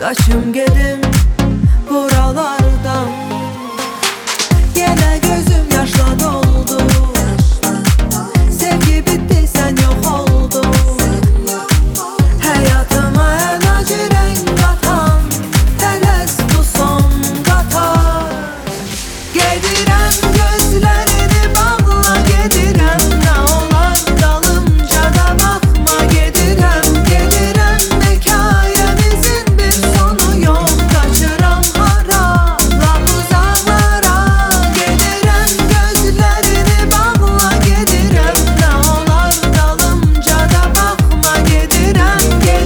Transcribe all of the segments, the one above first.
Kaçım gedim buralardan. Yine gözüm yaşla doldu. Sevgi bitti, sen yok oldun. Hayatıma en acı renk katan Teles bu son qatar. Gedirəm gözlerini bağla, gedirəm ne olar dalımca da bakma. Gedirəm hikayemizin bir sonu yok. Kaçıram hara, lap uzaklara. Gedirəm gözlerini bağla, gedirəm ne olar dalımca da bakma. Gedirəm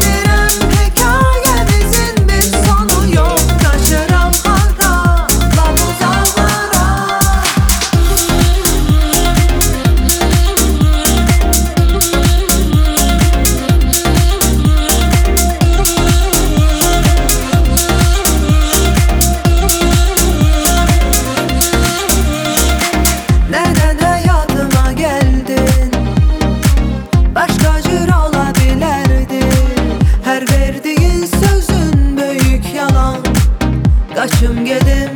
hikayemizin bir sonu yok. Kaçıram hara, lap uzaklara. Neden hayatıma geldin? Başka cür olabilirdi. Her verdiğin sözün büyük yalan. Kaçım gedim